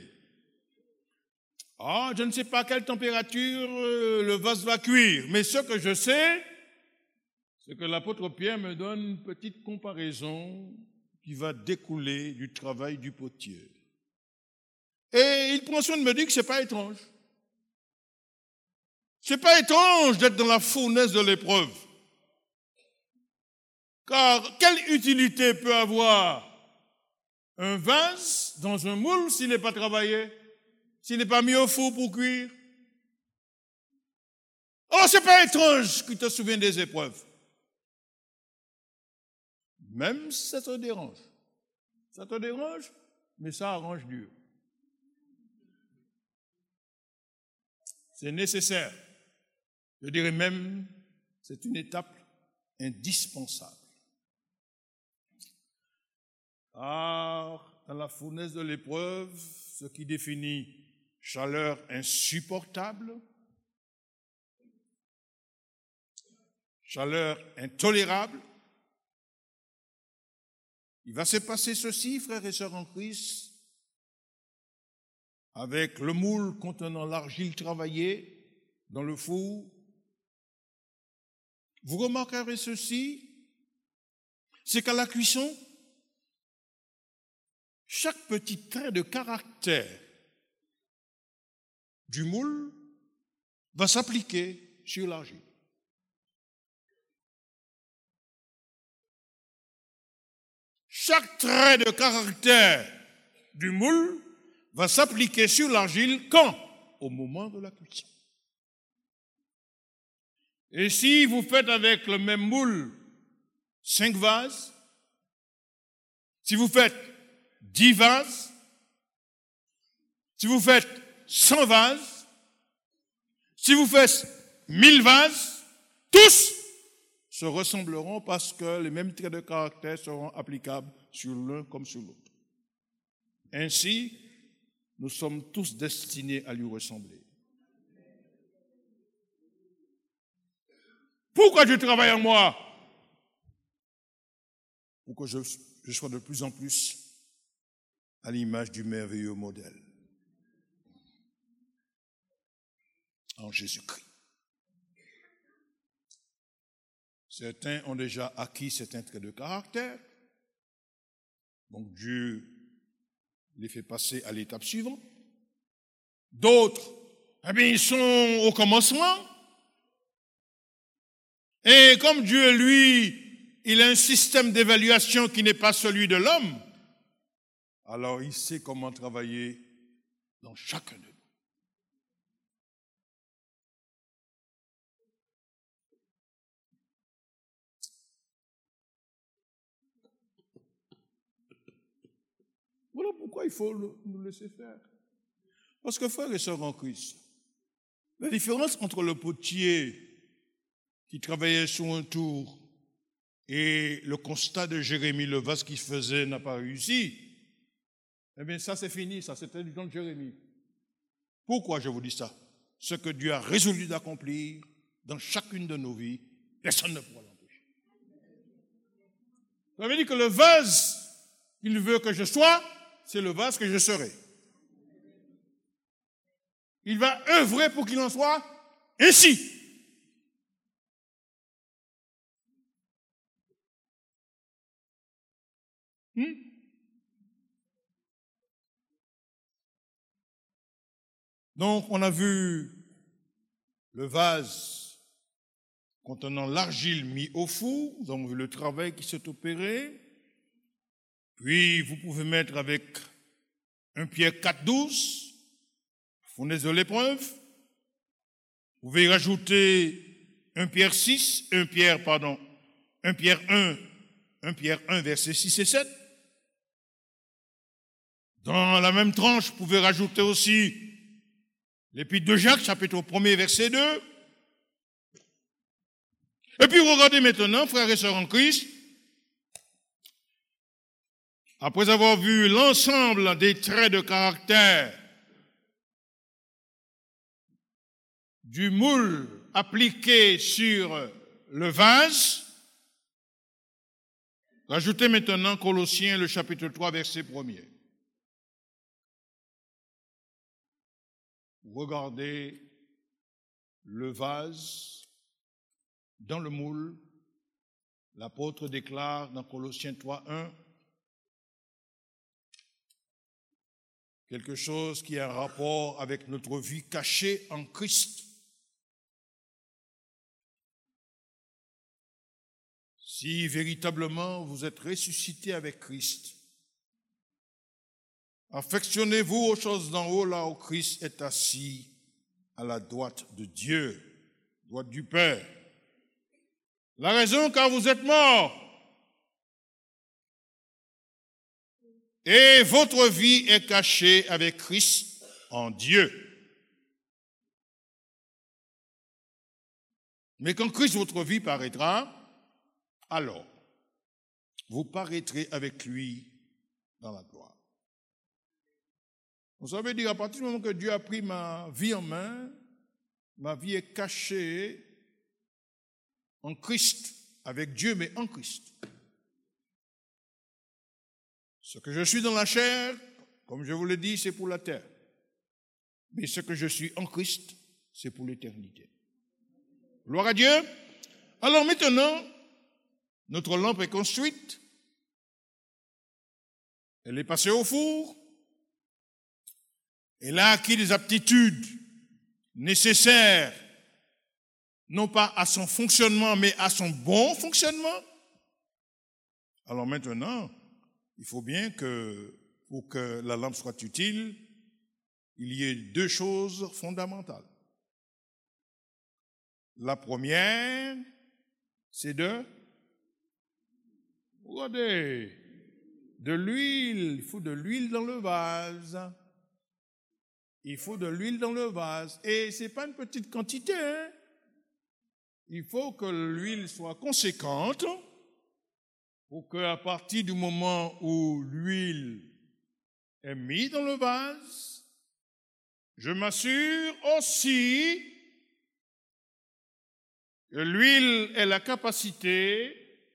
Speaker 1: Ah, je ne sais pas à quelle température le vase va cuire, mais ce que je sais, c'est que l'apôtre Pierre me donne une petite comparaison qui va découler du travail du potier. Et il prend soin de me dire que ce n'est pas étrange. Ce n'est pas étrange d'être dans la fournaise de l'épreuve. Car quelle utilité peut avoir un vase dans un moule s'il n'est pas travaillé, s'il n'est pas mis au four pour cuire? Oh, ce n'est pas étrange que tu te souviens des épreuves. Même si ça te dérange. Ça te dérange, mais ça arrange Dieu. C'est nécessaire. Je dirais même, c'est une étape indispensable. Car dans la fournaise de l'épreuve, ce qui définit chaleur insupportable, chaleur intolérable, il va se passer ceci, frères et sœurs en Christ, avec le moule contenant l'argile travaillée dans le four. Vous remarquerez ceci, c'est qu'à la cuisson, chaque petit trait de caractère du moule va s'appliquer sur l'argile. Chaque trait de caractère du moule va s'appliquer sur l'argile quand? Au moment de la cuisson. Et si vous faites avec le même moule 5 vases, si vous faites 10 vases, si vous faites 100 vases, si vous faites 1000 vases, tous se ressembleront parce que les mêmes traits de caractère seront applicables sur l'un comme sur l'autre. Ainsi, nous sommes tous destinés à lui ressembler. Pourquoi Dieu travaille en moi? Pour que je sois de plus en plus à l'image du merveilleux modèle en Jésus-Christ. Certains ont déjà acquis certains traits de caractère, donc Dieu les fait passer à l'étape suivante. D'autres, ils sont au commencement. Et comme Dieu, lui, il a un système d'évaluation qui n'est pas celui de l'homme, alors il sait comment travailler dans chacun de nous. Voilà pourquoi il faut nous laisser faire. Parce que frères et sœurs en Christ, la différence entre le potier qui travaillait sur un tour et le constat de Jérémie, le vase qu'il faisait n'a pas réussi, eh bien ça c'est fini, ça c'était du temps de Jérémie. Pourquoi je vous dis ça? Ce que Dieu a résolu d'accomplir dans chacune de nos vies, personne ne pourra l'empêcher. Ça veut dire que le vase qu'il veut que je sois, c'est le vase que je serai. Il va œuvrer pour qu'il en soit ainsi. Donc, on a vu le vase contenant l'argile mis au four. Nous avons vu le travail qui s'est opéré. Puis, vous pouvez mettre avec 1 Pierre 4,12, fournaise de l'épreuve. Vous pouvez rajouter 1 Pierre 1, 1 Pierre 1, versets 6 et 7. Dans la même tranche, vous pouvez rajouter aussi l'Épître de Jacques, chapitre 1, verset 2. Et puis regardez maintenant, frères et sœurs en Christ, après avoir vu l'ensemble des traits de caractère du moule appliqué sur le vase, rajoutez maintenant Colossiens, le chapitre 3, verset 1er. Regardez le vase dans le moule. L'apôtre déclare dans Colossiens 3, 1 quelque chose qui a un rapport avec notre vie cachée en Christ. Si véritablement vous êtes ressuscité avec Christ, affectionnez-vous aux choses d'en haut, là où Christ est assis à la droite de Dieu, droite du Père. La raison, car vous êtes morts. Et votre vie est cachée avec Christ en Dieu. Mais quand Christ, votre vie, paraîtra, alors vous paraîtrez avec lui dans la gloire. Vous savez dire, à partir du moment que Dieu a pris ma vie en main, ma vie est cachée en Christ, avec Dieu, mais en Christ. Ce que je suis dans la chair, comme je vous l'ai dit, c'est pour la terre. Mais ce que je suis en Christ, c'est pour l'éternité. Gloire à Dieu. Alors maintenant, notre lampe est construite. Elle est passée au four. Elle a acquis des aptitudes nécessaires, non pas à son fonctionnement, mais à son bon fonctionnement. Alors maintenant, il faut bien que, pour que la lampe soit utile, il y ait deux choses fondamentales. La première, c'est regardez, de l'huile. Il faut de l'huile dans le vase. Il faut de l'huile dans le vase. Et ce n'est pas une petite quantité, hein? Il faut que l'huile soit conséquente pour qu'à partir du moment où l'huile est mise dans le vase, je m'assure aussi que l'huile ait la capacité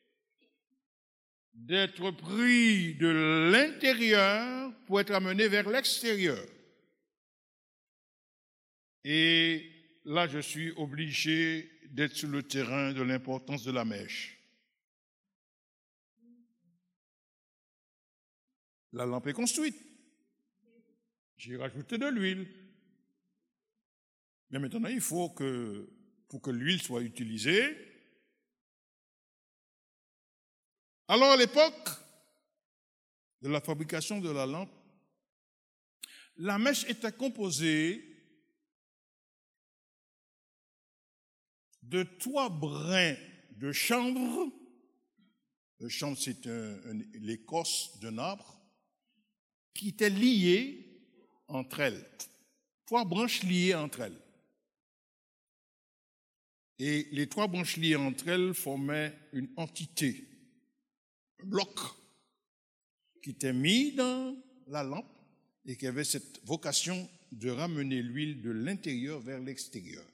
Speaker 1: d'être prise de l'intérieur pour être amenée vers l'extérieur. Et là, je suis obligé d'être sur le terrain de l'importance de la mèche. La lampe est construite. J'ai rajouté de l'huile. Mais maintenant, il faut que, pour que l'huile soit utilisée, alors à l'époque de la fabrication de la lampe, la mèche était composée de 3 brins de chanvre. Le chanvre, c'est l'écorce d'un arbre qui étaient liées entre elles. 3 branches liées entre elles. Et les 3 branches liées entre elles formaient une entité, un bloc, qui était mis dans la lampe et qui avait cette vocation de ramener l'huile de l'intérieur vers l'extérieur.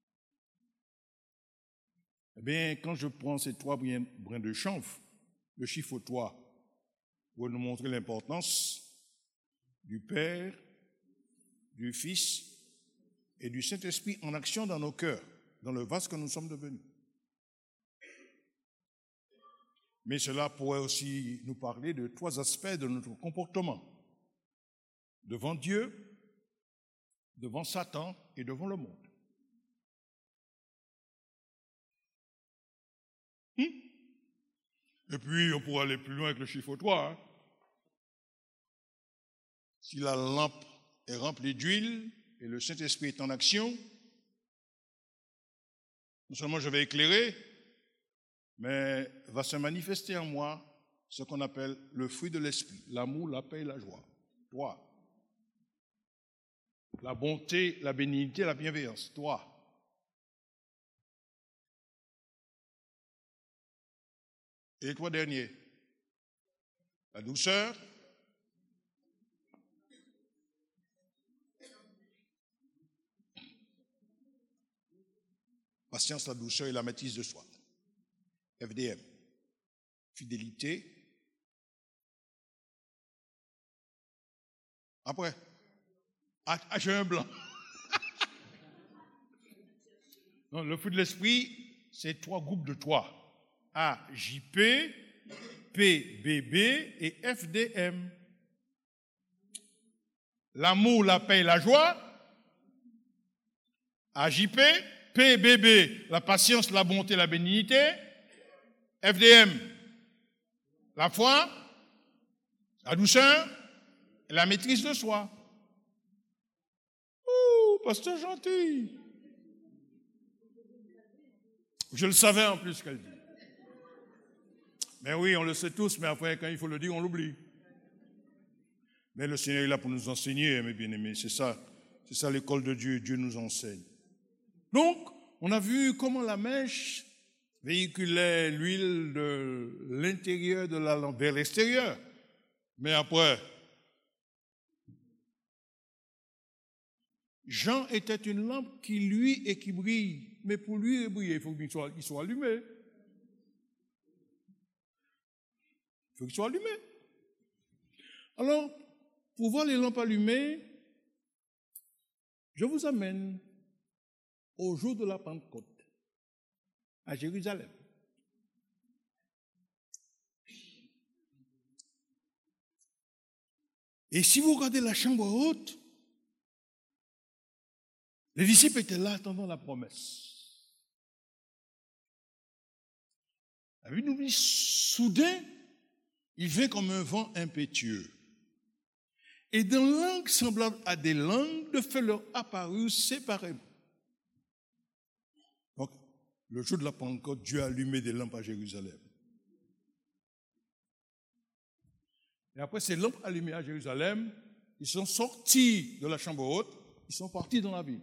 Speaker 1: Eh bien, quand je prends ces 3 brins de chanvre, le chiffre 3, pour nous montrer l'importance du Père, du Fils et du Saint-Esprit en action dans nos cœurs, dans le vase que nous sommes devenus. Mais cela pourrait aussi nous parler de 3 aspects de notre comportement, devant Dieu, devant Satan et devant le monde. Et puis, on pourrait aller plus loin avec le chiffre 3. Hein. Si la lampe est remplie d'huile et le Saint-Esprit est en action, non seulement je vais éclairer, mais va se manifester en moi ce qu'on appelle le fruit de l'esprit, l'amour, la paix et la joie. 3. La bonté, la bénignité, la bienveillance. 3. Et les 3 derniers. La douceur, patience, la douceur et la maîtrise de soi. FDM. Fidélité. Après. J'ai un blanc. Non, le fruit de l'esprit, c'est 3 groupes de 3. A, JP, P, BB et FDM. L'amour, la paix et la joie. AJP, PBB, la patience, la bonté, la bénignité. FDM, la foi, la douceur et la maîtrise de soi. Ouh, pasteur gentil. Je le savais en plus qu'elle dit. Mais oui, on le sait tous, mais après, quand il faut le dire, on l'oublie. Mais le Seigneur est là pour nous enseigner, mes bien-aimés. C'est ça l'école de Dieu. Dieu nous enseigne. Donc, on a vu comment la mèche véhiculait l'huile de l'intérieur de la lampe vers l'extérieur. Mais après, Jean était une lampe qui luit et qui brille. Mais pour lui briller, il faut qu'il soit allumé. Il faut qu'il soit allumé. Alors, pour voir les lampes allumées, je vous amène au jour de la Pentecôte, à Jérusalem. Et si vous regardez la chambre haute, les disciples étaient là attendant la promesse. La Bible nous dit, soudain, il vint comme un vent impétueux. Et dans langues semblables à des langues de feu leur apparurent séparément. Donc, le jour de la Pentecôte, Dieu a allumé des lampes à Jérusalem. Et après ces lampes allumées à Jérusalem, ils sont sortis de la chambre haute, ils sont partis dans la ville.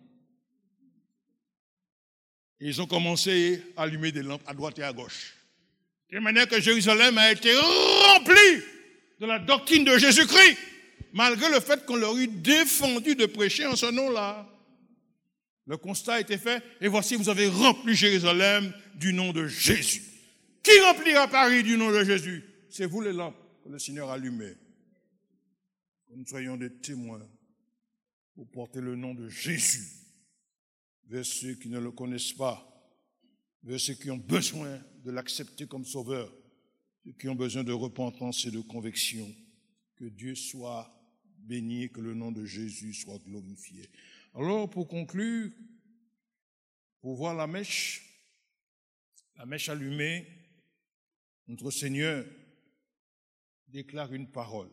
Speaker 1: Et ils ont commencé à allumer des lampes à droite et à gauche. De manière que Jérusalem a été remplie de la doctrine de Jésus-Christ, malgré le fait qu'on leur eût défendu de prêcher en ce nom-là. Le constat a été fait, et voici, vous avez rempli Jérusalem du nom de Jésus. Qui remplira Paris du nom de Jésus? C'est vous les lampes que le Seigneur a allumées. Que nous soyons des témoins pour porter le nom de Jésus vers ceux qui ne le connaissent pas, vers ceux qui ont besoin de l'accepter comme sauveur, ceux qui ont besoin de repentance et de conviction. Que Dieu soit béni et que le nom de Jésus soit glorifié. Alors, pour conclure, pour voir la mèche allumée, notre Seigneur déclare une parole.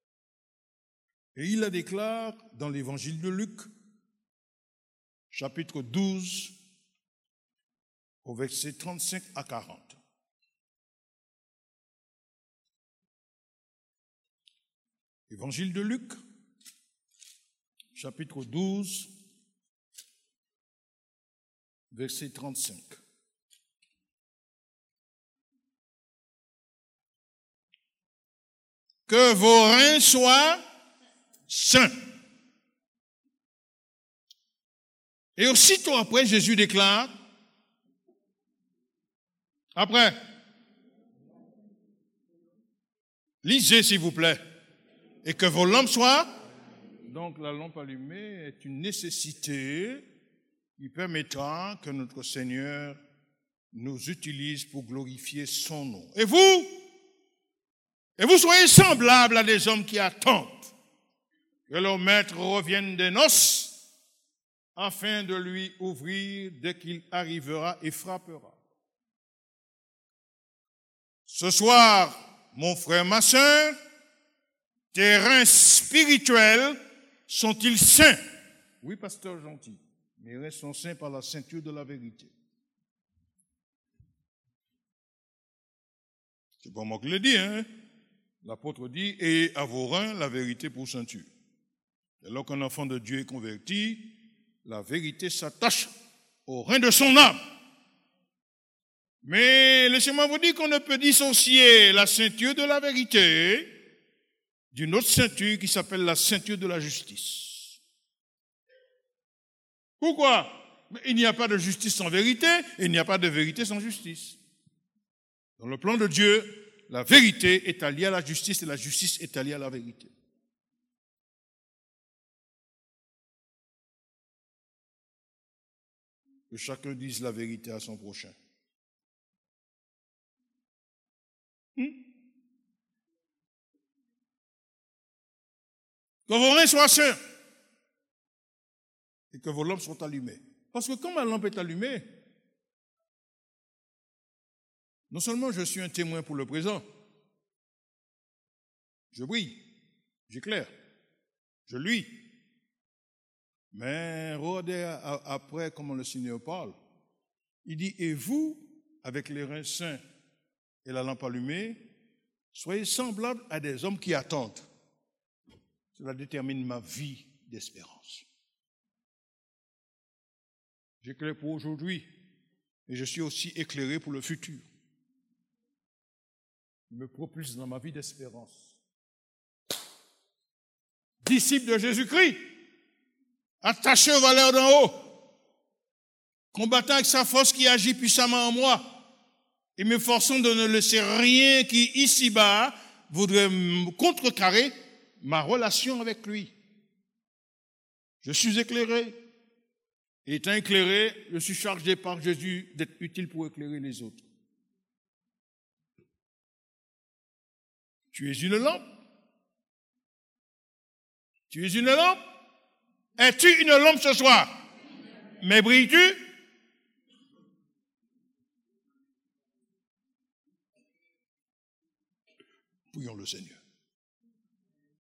Speaker 1: Et il la déclare dans l'évangile de Luc, chapitre 12, au verset 35 à 40. Évangile de Luc, chapitre 12, verset 35. Que vos reins soient saints. Et aussitôt après, Jésus déclare, après, lisez s'il vous plaît, et que vos lampes soient. Donc la lampe allumée est une nécessité qui permettra que notre Seigneur nous utilise pour glorifier son nom. Et vous soyez semblables à des hommes qui attendent que leur maître revienne des noces afin de lui ouvrir dès qu'il arrivera et frappera. Ce soir, mon frère, ma sœur, tes reins spirituels sont-ils saints? Oui, pasteur gentil, mes reins sont saints par la ceinture de la vérité. C'est pas moi qui le dis, hein. L'apôtre dit, et à vos reins la vérité pour ceinture. Et alors qu'un enfant de Dieu est converti, la vérité s'attache aux reins de son âme. Mais laissez-moi vous dire qu'on ne peut dissocier la ceinture de la vérité d'une autre ceinture qui s'appelle la ceinture de la justice. Pourquoi? Il n'y a pas de justice sans vérité et il n'y a pas de vérité sans justice. Dans le plan de Dieu, la vérité est alliée à la justice et la justice est alliée à la vérité. Que chacun dise la vérité à son prochain. Que vos reins soient sains et que vos lampes soient allumées. Parce que quand ma lampe est allumée, non seulement je suis un témoin pour le présent, je brille, j'éclaire, je luis. Mais regardez après comment le Seigneur parle. Il dit, et vous, avec les reins sains et la lampe allumée, soyez semblables à des hommes qui attendent. Cela détermine ma vie d'espérance. J'éclaire pour aujourd'hui et je suis aussi éclairé pour le futur. Il me propulse dans ma vie d'espérance. Disciple de Jésus-Christ, attaché aux valeurs d'en haut, combattant avec sa force qui agit puissamment en moi, et m'efforçant de ne laisser rien qui, ici-bas, voudrait contrecarrer ma relation avec lui. Je suis éclairé. Et étant éclairé, je suis chargé par Jésus d'être utile pour éclairer les autres. Tu es une lampe. Tu es une lampe. Es-tu une lampe ce soir? Mais brilles-tu? Prions le Seigneur.